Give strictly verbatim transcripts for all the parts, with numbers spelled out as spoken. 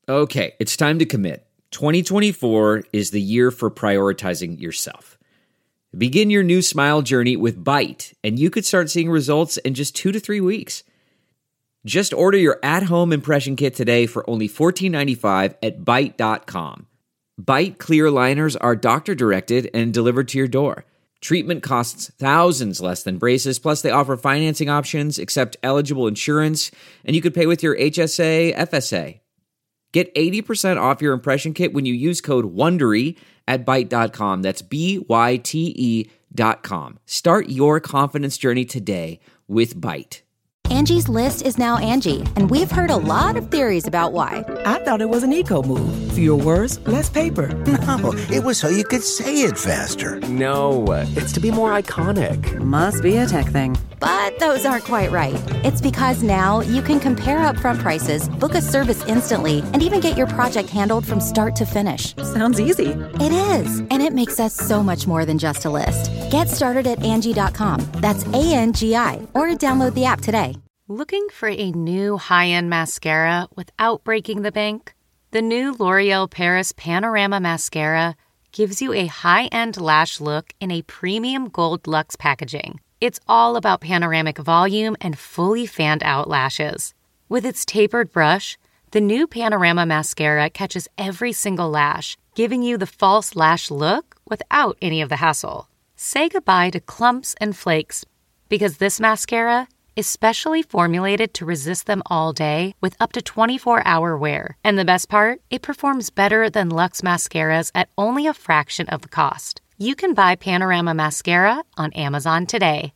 Okay, it's time to commit. twenty twenty-four is the year for prioritizing yourself. Begin your new smile journey with Byte, and you could start seeing results in just two to three weeks. Just order your at-home impression kit today for only fourteen ninety-five at byte dot com. Byte clear aligners are doctor-directed and delivered to your door. Treatment costs thousands less than braces, plus they offer financing options, accept eligible insurance, and you could pay with your H S A, F S A. Get eighty percent off your impression kit when you use code WONDERY at byte dot com. That's B Y T E dot com. Start your confidence journey today with Byte. Angie's List is now Angie, and we've heard a lot of theories about why. I thought it was an eco move. Fewer words, less paper. No, it was so you could say it faster. No, it's to be more iconic. Must be a tech thing. But those aren't quite right. It's because now you can compare upfront prices, book a service instantly, and even get your project handled from start to finish. Sounds easy. It is, and it makes us so much more than just a list. Get started at Angie dot com. That's A N G I, or download the app today. Looking for a new high-end mascara without breaking the bank? The new L'Oreal Paris Panorama Mascara gives you a high-end lash look in a premium gold luxe packaging. It's all about panoramic volume and fully fanned-out lashes. With its tapered brush, the new Panorama Mascara catches every single lash, giving you the false lash look without any of the hassle. Say goodbye to clumps and flakes, because this mascara is specially formulated to resist them all day with up to twenty-four hour wear. And the best part? It performs better than Luxe mascaras at only a fraction of the cost. You can buy Panorama Mascara on Amazon today.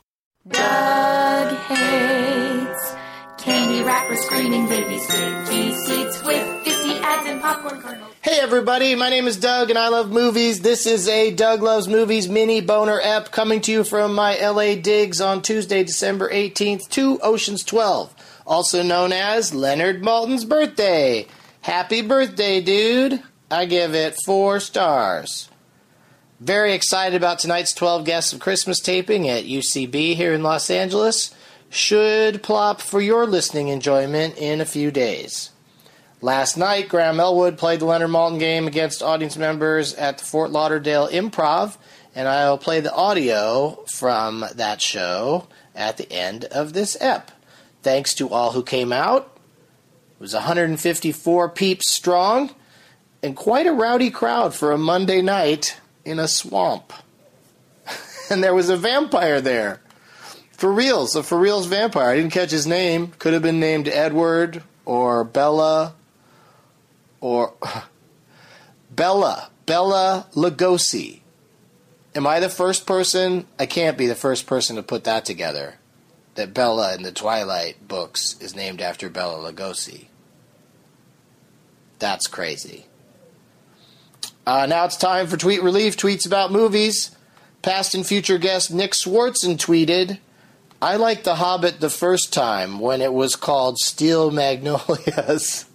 Doug hates candy wrappers, screaming baby sticky sweets with fifty ads and popcorn kernels. Hey everybody, my name is Doug and I love movies. This is a Doug Loves Movies mini boner ep coming to you from my L A digs on Tuesday, December eighteenth, to Ocean's twelve, also known as Leonard Maltin's birthday. Happy birthday, dude. I give it four stars. Very excited about tonight's twelve Guests of Christmas taping at U C B here in Los Angeles. Should plop for your listening enjoyment in a few days. Last night, Graham Elwood played the Leonard Maltin game against audience members at the Fort Lauderdale Improv, and I'll play the audio from that show at the end of this ep. Thanks to all who came out. It was one hundred fifty-four peeps strong, and quite a rowdy crowd for a Monday night in a swamp. And there was a vampire there. For reals, a for reals vampire. I didn't catch his name. Could have been named Edward or Bella or Bella. Bella Lugosi. Am I the first person? I can't be the first person to put that together. That Bella in the Twilight books is named after Bella Lugosi. That's crazy. Uh, now it's time for Tweet Relief, tweets about movies. Past and future guest Nick Swartzen tweeted, I liked The Hobbit the first time when it was called Steel Magnolias.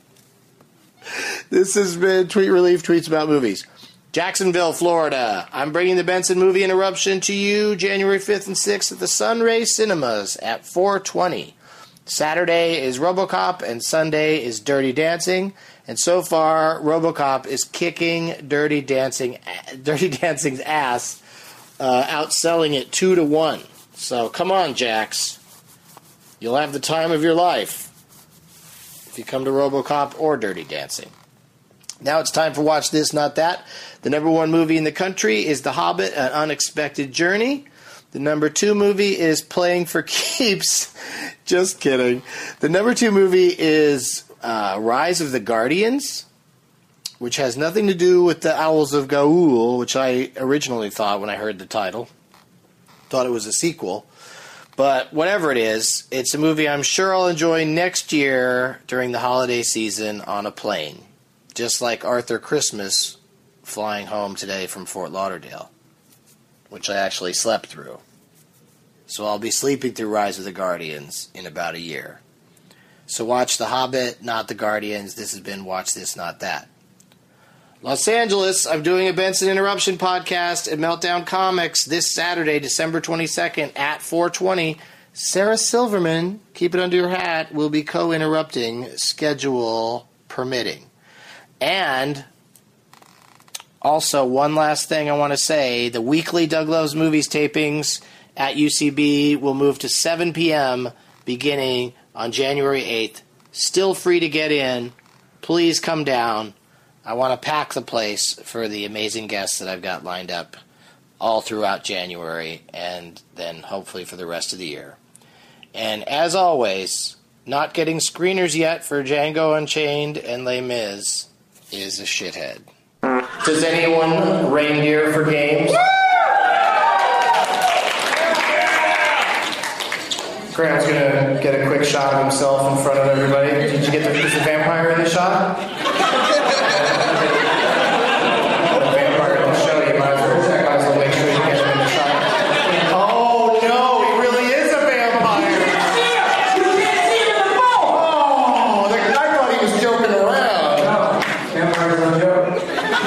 This has been Tweet Relief, tweets about movies. Jacksonville, Florida. I'm bringing the Benson Movie Interruption to you January fifth and sixth at the Sunray Cinemas at four twenty. Saturday is RoboCop and Sunday is Dirty Dancing. And so far, RoboCop is kicking Dirty Dancing, Dirty Dancing's ass, uh, outselling it two to one. So come on, Jax. You'll have the time of your life if you come to RoboCop or Dirty Dancing. Now it's time for Watch This, Not That. The number one movie in the country is The Hobbit, An Unexpected Journey. The number two movie is Playing for Keeps. Just kidding. The number two movie is uh, Rise of the Guardians, which has nothing to do with the Owls of Gaul, which I originally thought when I heard the title. Thought it was a sequel. But whatever it is, it's a movie I'm sure I'll enjoy next year during the holiday season on a plane. Just like Arthur Christmas flying home today from Fort Lauderdale, which I actually slept through. So I'll be sleeping through Rise of the Guardians in about a year. So watch The Hobbit, not The Guardians. This has been Watch This, Not That. Los Angeles, I'm doing a Benson Interruption podcast at Meltdown Comics this Saturday, December twenty-second at four twenty. Sarah Silverman, keep it under your hat, will be co-interrupting, schedule permitting. And also, one last thing I want to say. The weekly Doug Loves Movies tapings at U C B will move to seven p.m. beginning on January eighth. Still free to get in. Please come down. I want to pack the place for the amazing guests that I've got lined up all throughout January and then hopefully for the rest of the year. And as always, not getting screeners yet for Django Unchained and Les Mis is a shithead. Does anyone reindeer for games? Graham's gonna get a quick shot of himself in front of everybody. Did you get the, is the vampire in the shot? The vampire in the show, you might as well, might as well make sure you get him in the shot. Oh no, he really is a vampire! You can't see him in the phone! Oh, the, I thought he was joking around. No, vampires don't joke.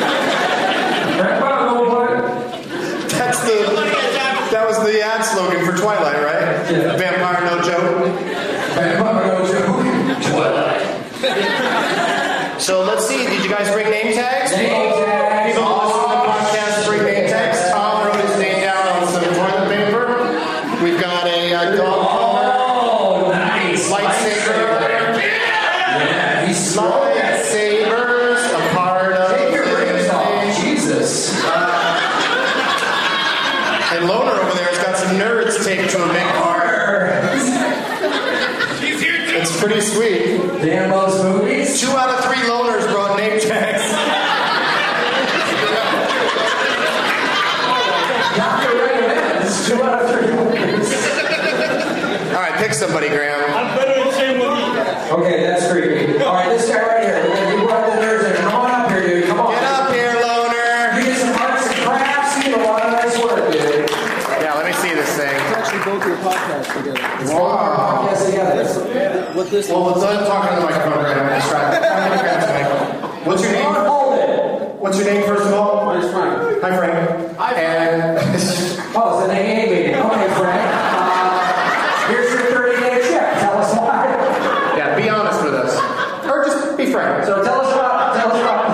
That's the, that was the ad slogan for Twilight, right? Yeah. Vampire no joke. Vampire no joke. Twilight. So let's see. Did you guys bring name tags? Name tags. People listening to the podcast bring name tags. Tom wrote his name down on some toilet paper. We've got a uh, dog collar. Oh, nice. Lightsaber. Yeah, he's smart. Lightsabers. A part of. Take your rings off. Jesus. Uh, and Loner over there has got some nerds taped to a big part. It's pretty sweet. Damn those movies. Two out of three loners brought name tags. Doctor recommends two out of three movies. All right, pick somebody, Graham. I'm better at saying what you. Okay, that's creepy. All right, this guy right here. We're gonna be one of the nerds and come on up here, dude. Come on. Get up here, loner. You get some arts and crafts. You do a lot of nice work, dude. Yeah, let me see this thing. It's actually both your podcasts together. Wow. Podcasts together. What this well, let's let him talk on the microphone, Graham. Let's try it. What's your name? Hold it. What's your name, first of all? My name's Frank. Hi, Frank. Hi, Frank. And oh, it's an A A meeting. Okay, Frank. Uh, here's your thirty-day check. Tell us why. Yeah, be honest with us. Or just be frank. So tell us about, tell us about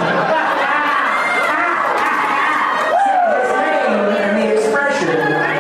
his name and the expression.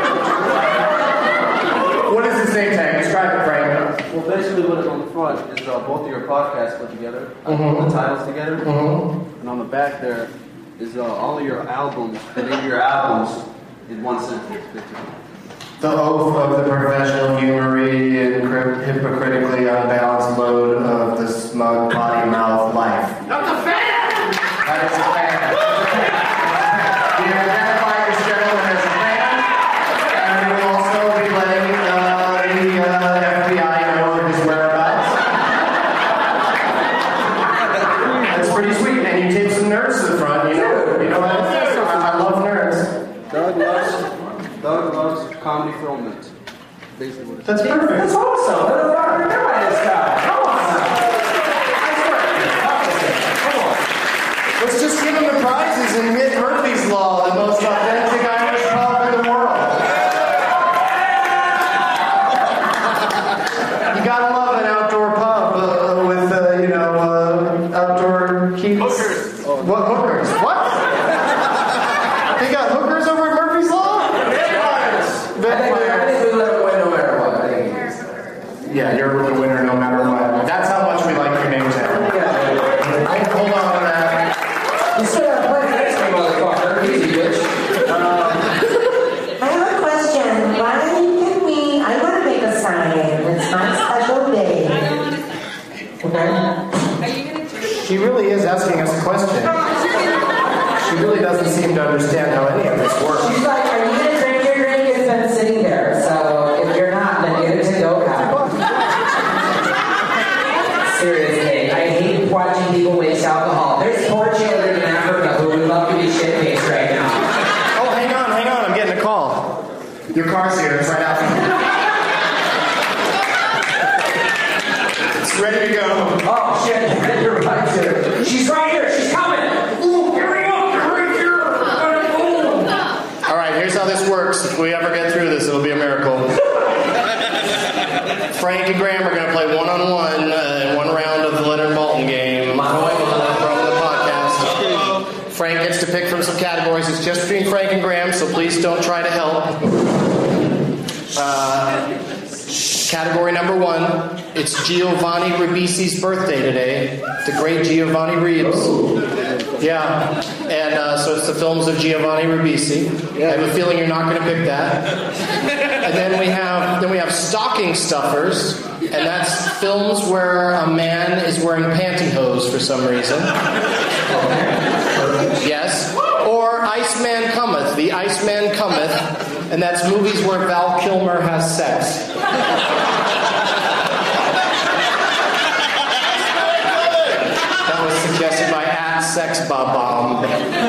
What is his name tag? Describe it, Frank. Well, basically what is on the front is uh, both of your podcasts put together, mm-hmm. the titles together, mm-hmm. and on the back there is uh, all of your albums, the name of your albums in one sentence. The oath of the professional humoury and hypocritically unbalanced load of the smug potty mouth life. That's a fan! That is a fan. Do you identify this gentleman as a fan? And we will also be letting uh, the uh, F B I know of his whereabouts. That's pretty sweet. And you take some nerds to the front, you know? You know what? I, I love nerds. Doug loves, Doug loves comedy filmmates. Basically what it is. That's perfect. That's awesome. What the fuck? Remember this guy. Come on now. Come on. Let's just give him the prizes and hit Murphy's Law, the most authentic Irish pub in the world. You gotta love an outdoor pub uh, with, uh, you know, uh, outdoor keys. Hookers. Oh, what hookers? What? They got hookers over at Murphy's Law? Yeah, you're the winner no matter what. That's how much we like your name tag. Hold on to that. You still gotta play next to me, motherfucker. Easy, bitch. Um, I have a question. Why can we... I want to make a sign. It's my special day. Okay? She really is asking us a question. She really doesn't seem to understand how any of this works. She's like, are you going to drink your drink? It's been sitting there. So if you're not, then get it to go out. Seriously, I hate watching people waste alcohol. There's poor children in Africa who would love to be shit-faced right now. Oh, hang on, hang on. I'm getting a call. Your car's here. It's right out. It's ready to go. Oh, shit. You're right, too. She's right here. She's coming. Ooh, here we go. You're right here. All right, here's how this Frank gets to pick from some categories. It's just between Frank and Graham, so please don't try to help. Uh, category number one, it's Giovanni Ribisi's birthday today. The great Giovanni Ribisi. Yeah, and uh, so it's the films of Giovanni Ribisi. I have a feeling you're not going to pick that. And then we have then we have stocking stuffers, and that's films where a man is wearing pantyhose for some reason. Yes. Or Iceman Cometh, The Iceman Cometh, and that's movies where Val Kilmer has sex. That was suggested by at Sex Bob Bomb.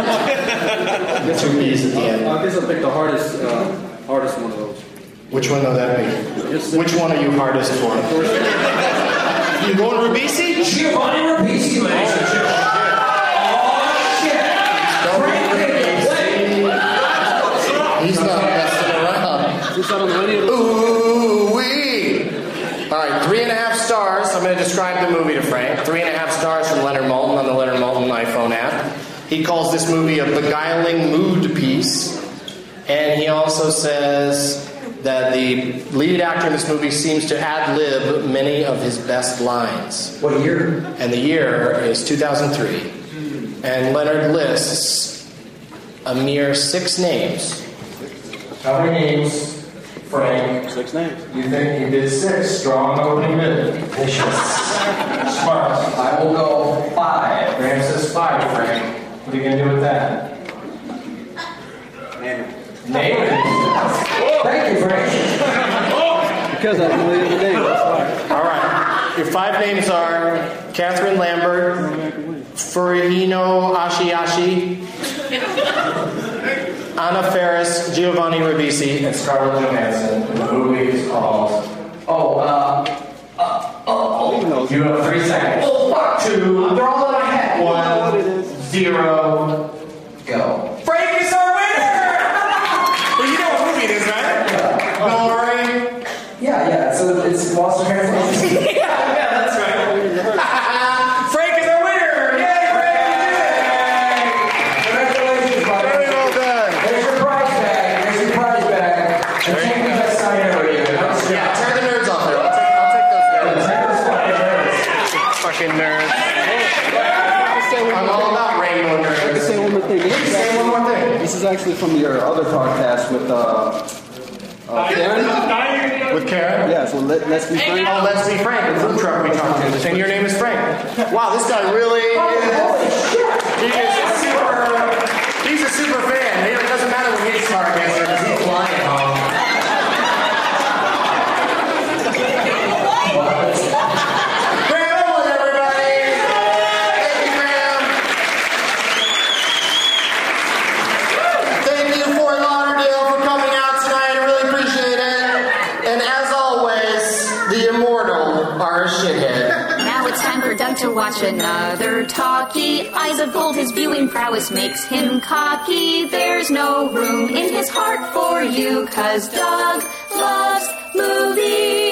Two E's at the end. I guess I'll pick the hardest, uh, hardest one of those. Which one will that be? Which one are you hardest for? You going Ribisi? Giovanni Ribisi, ladies and gentlemen. He's not messing around. Ooh wee! All right, three and a half stars. I'm going to describe the movie to Frank. Three and a half stars from Leonard Maltin on the Leonard Maltin iPhone app. He calls this movie a beguiling mood piece, and he also says that the lead actor in this movie seems to ad-lib many of his best lines. What year? And the year is two thousand three. And Leonard lists a mere six names. How many names, Frank? Six names. You think he did six? Strong opening bid. Vicious. Smart. I will go five. Graham says five, Frank. What are you going to do with that? Name it. Name it. Thank you, Frank. Because I don't believe the name. That's why. All right. Your five names are Catherine Lambert, Furihino Ashiashi, Anna Faris, Giovanni Ribisi, and Scarlett Johansson. The movie is called... Oh, uh... Uh, uh, oh. You have three seconds. Oh, fuck, two. They're all that I had. One, zero, go. Frank is our winner! Well, you know what movie it is, right? Glory. Yeah, yeah. So it's Lost in Translation. yeah, yeah, that's right. Frank is our winner! Yay, Frank! Congratulations, buddy. Very well done. There's your prize bag. There's your prize bag. And take the best sign ever, you. Yeah, turn the nerds off there. I'll take, I'll take those nerds. Take those fucking nerds. Fucking nerds. I'm all about rainbow I can nerds. say one more thing. This is Say one more thing. This is actually from your other podcast with uh, uh, Karen. With Karen? Yeah, so let, let's be frank. Oh, let's be Frank, the food truck we talked to. And your name is Frank. Wow, this guy really is. He is a super. He's a super fan. It doesn't matter what his car gets because he's flying home. Graham Owen, everybody. Thank you, Graham. Thank you, Fort Lauderdale, for coming out tonight. I really appreciate it. And as always, the immortal are a shithead. Now it's time for Doug to watch another talkie. Eyes of gold, his viewing prowess makes him cocky. There's no room in his heart for you, 'cause Doug loves movies.